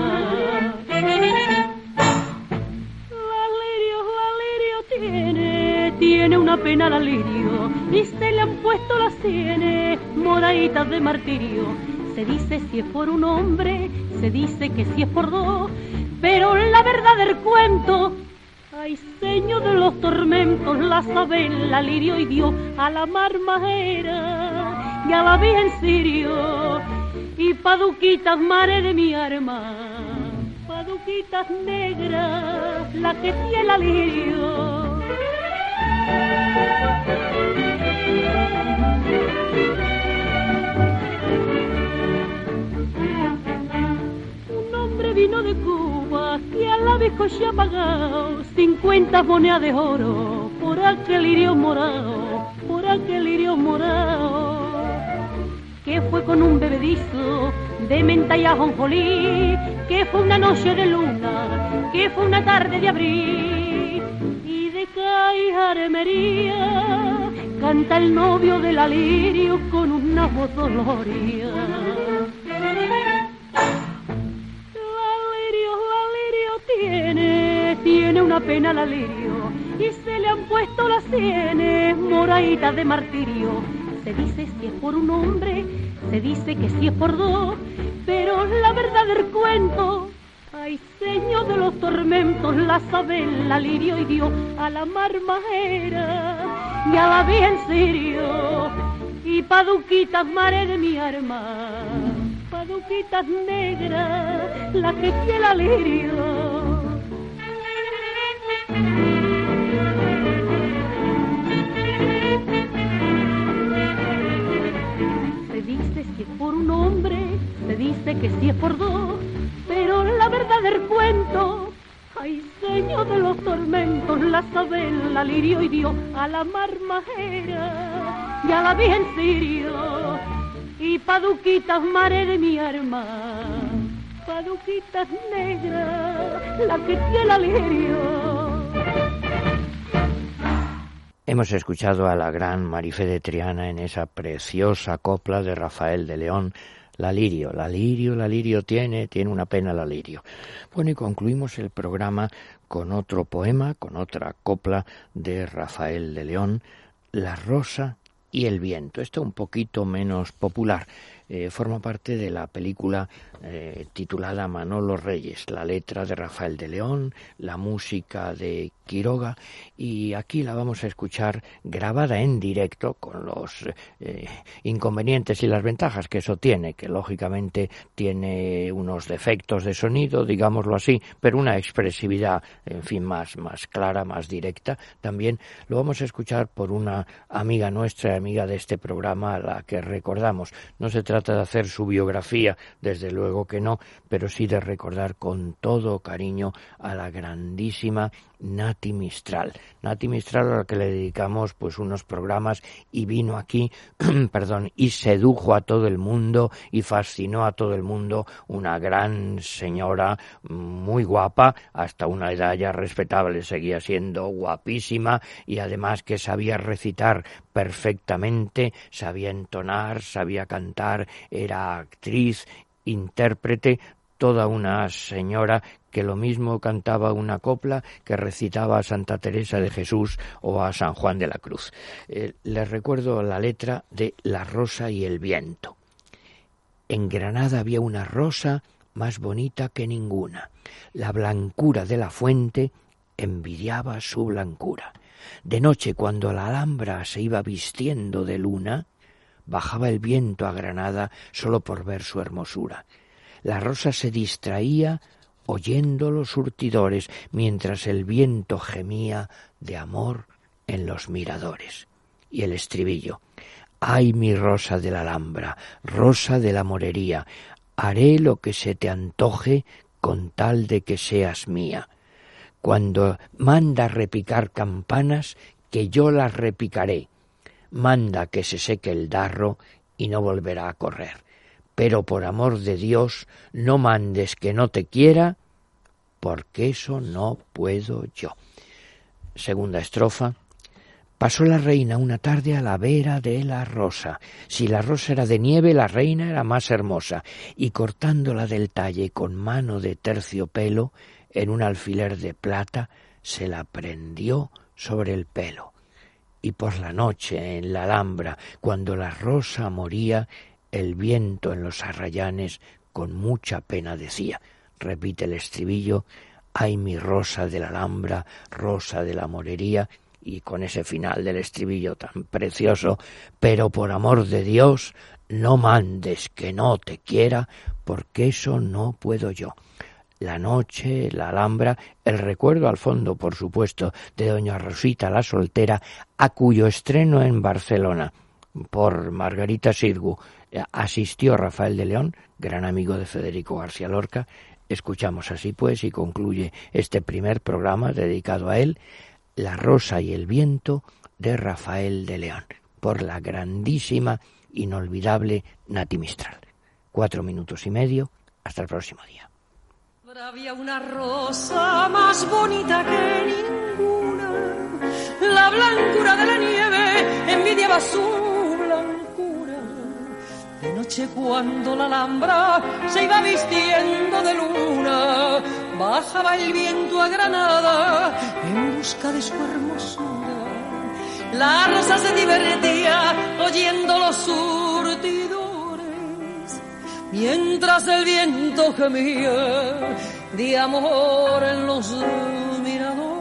Tiene, tiene una pena la lirio, y se le han puesto las sienes moraditas de martirio. Se dice si es por un hombre, se dice que si es por dos, pero la verdad del cuento, ay señor de los tormentos, la saben la lirio y dio a la mar majera y a la virgen sirio, y paduquitas mare de mi arma, paduquitas negras, la que tiene el alirio. Un hombre vino de Cuba que a la vieja se ha pagado cincuenta monedas de oro por aquel lirio morado, por aquel lirio morado, que fue con un bebedizo de menta y ajonjolí, que fue una noche de luna, que fue una tarde de abril, y de Caijaremería canta el novio del alirio con una voz doloria. Tiene, tiene una pena el alirio y se le han puesto las sienes moraditas de martirio. Se dice si es por un hombre, se dice que si es por dos, pero la verdad del cuento, ay, señor de los tormentos, la sabe el alirio y dio a la marmajera y a la bien sirio y paduquitas mare de mi arma, paduquitas negras, la que tiene el alirio. Se dice si es por un hombre, se dice que si es por dos, pero la verdad del cuento, ay, señor de los tormentos, la sabe el alirio y dio a la marmajera y a la virgen sirio y paduquitas mare de mi arma, paduquitas negras, la que tiene el alirio. Hemos escuchado a la gran Marifé de Triana en esa preciosa copla de Rafael de León, La lirio, la lirio, la lirio tiene, tiene una pena la lirio. Bueno, y concluimos el programa con otro poema, con otra copla de Rafael de León, La rosa y el viento. Esto un poquito menos popular. Eh, forma parte de la película eh, titulada Manolo Reyes, la letra de Rafael de León, la música de Quiroga, y aquí la vamos a escuchar grabada en directo con los eh, inconvenientes y las ventajas que eso tiene, que lógicamente tiene unos defectos de sonido, digámoslo así, pero una expresividad, en fin, más, más clara, más directa. También lo vamos a escuchar por una amiga nuestra, amiga de este programa, a la que recordamos. No se trata de hacer su biografía, desde luego que no, pero sí de recordar con todo cariño a la grandísima Nati Mistral. Nati Mistral, a la que le dedicamos pues unos programas, y vino aquí, perdón, y sedujo a todo el mundo y fascinó a todo el mundo, una gran señora muy guapa, hasta una edad ya respetable, seguía siendo guapísima, y además que sabía recitar perfectamente, sabía entonar, sabía cantar, era actriz, intérprete, toda una señora que lo mismo cantaba una copla que recitaba a Santa Teresa de Jesús o a San Juan de la Cruz. Eh, les recuerdo la letra de La rosa y el viento. En Granada había una rosa más bonita que ninguna. La blancura de la fuente envidiaba su blancura. De noche, cuando la Alhambra se iba vistiendo de luna, bajaba el viento a Granada solo por ver su hermosura. La rosa se distraía oyendo los surtidores, mientras el viento gemía de amor en los miradores. Y el estribillo: ay, mi rosa de la Alhambra, rosa de la morería, haré lo que se te antoje con tal de que seas mía. Cuando manda repicar campanas, que yo las repicaré. Manda que se seque el darro y no volverá a correr. Pero por amor de Dios, no mandes que no te quiera, porque eso no puedo yo. Segunda estrofa. Pasó la reina una tarde a la vera de la rosa. Si la rosa era de nieve, la reina era más hermosa, y cortándola del talle con mano de terciopelo, en un alfiler de plata se la prendió sobre el pelo. Y por la noche en la Alhambra, cuando la rosa moría, el viento en los arrayanes con mucha pena decía, repite el estribillo: ay, mi rosa de la Alhambra, rosa de la morería, y con ese final del estribillo tan precioso: pero por amor de Dios, no mandes que no te quiera, porque eso no puedo yo. la noche, la Alhambra, el recuerdo al fondo, por supuesto, de doña Rosita la soltera, a cuyo estreno en Barcelona por Margarita Xirgu asistió Rafael de León, gran amigo de Federico García Lorca. Escuchamos así pues, y concluye este primer programa dedicado a él, La rosa y el viento de Rafael de León, por la grandísima, inolvidable Nati Mistral. Cuatro minutos y medio, hasta el próximo día. Había una rosa más bonita que ninguna, la blancura de la nieve envidiaba su blancura. De noche cuando la Alhambra se iba vistiendo de luna, bajaba el viento a Granada en busca de su hermosura. La rosa se divertía oyendo los surtidores, mientras el viento gemía de amor en los miradores.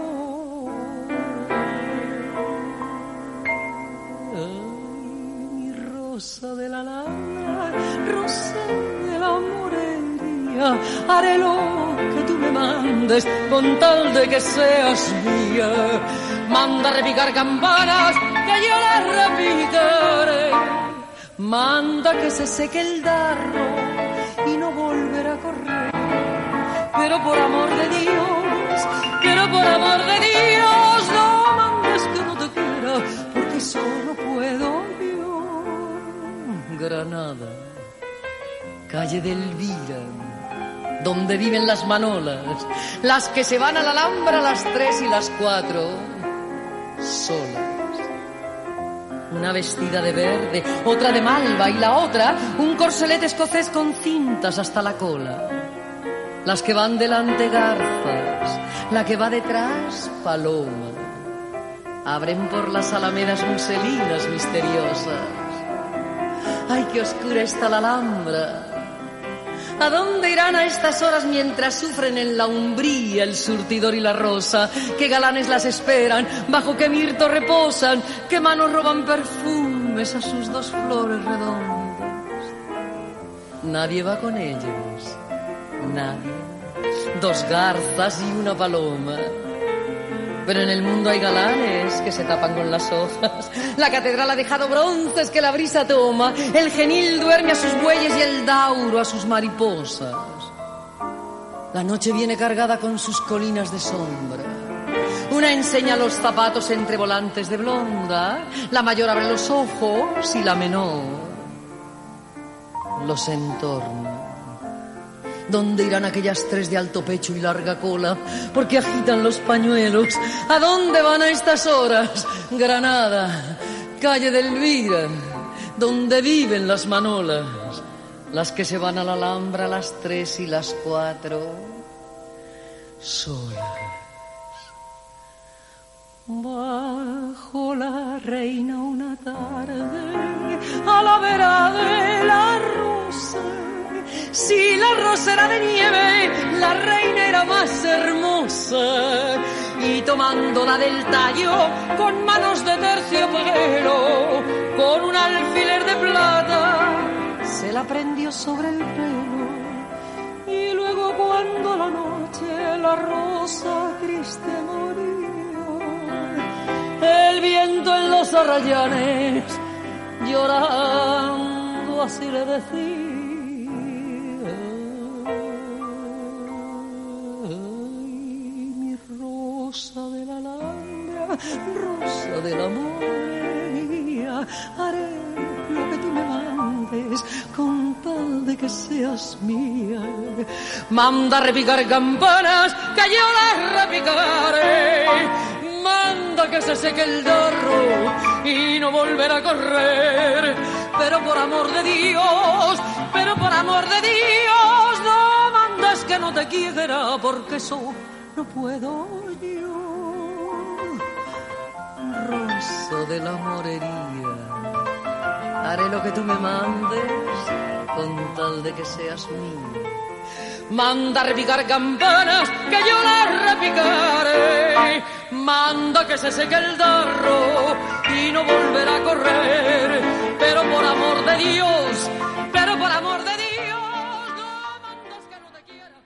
Ay, mi rosa de la Alhambra, rosa de la morería, haré lo que tú me mandes con tal de que seas mía. Manda a repicar campanas, que yo las repicaré. Manda que se seque el darro y no volver a correr. Pero por amor de Dios, pero por amor de Dios, no mandes que no te quiera, porque solo puedo yo. Granada, calle de Elvira, donde viven las manolas, las que se van a la Alhambra a las tres y las cuatro, solas. Una vestida de verde, otra de malva y la otra un corselete escocés con cintas hasta la cola. Las que van delante garzas, la que va detrás paloma. Abren por las alamedas muselinas misteriosas. ¡Ay, qué oscura está la Alhambra! ¿A dónde irán a estas horas mientras sufren en la umbría el surtidor y la rosa? ¿Qué galanes las esperan? ¿Bajo qué mirto reposan? ¿Qué manos roban perfumes a sus dos flores redondas? Nadie va con ellos, nadie. Dos garzas y una paloma. Pero en el mundo hay galanes que se tapan con las hojas. La catedral ha dejado bronces que la brisa toma. El genil duerme a sus bueyes y el dauro a sus mariposas. La noche viene cargada con sus colinas de sombra. Una enseña los zapatos entre volantes de blonda. La mayor abre los ojos y la menor los entorna. ¿Dónde irán aquellas tres de alto pecho y larga cola? Porque agitan los pañuelos. ¿A dónde van a estas horas? Granada, calle de Elvira, donde viven las manolas, las que se van a la Alhambra a las tres y las cuatro, solas. Bajo la reina una tarde, a la vera de la rosa. Si la rosa era de nieve, la reina era más hermosa. Y tomándola del tallo, con manos de terciopelo, con un alfiler de plata, se la prendió sobre el pelo. Y luego cuando la noche la rosa triste moría, el viento en los arrayanes, llorando así le decía: rosa de la Alhambra, rosa del amor mía, haré lo que tú me mandes con tal de que seas mía. Manda a repicar campanas, que yo las repicaré. Manda que se seque el darro y no volver a correr. Pero por amor de Dios, pero por amor de Dios, no mandes que no te quiera, porque eso no puedo yo. Rosa de la morería, haré lo que tú me mandes con tal de que seas mía. Manda a repicar campanas, que yo las repicaré. Manda que se seque el darro y no volver a correr. Pero por amor de Dios, pero por amor de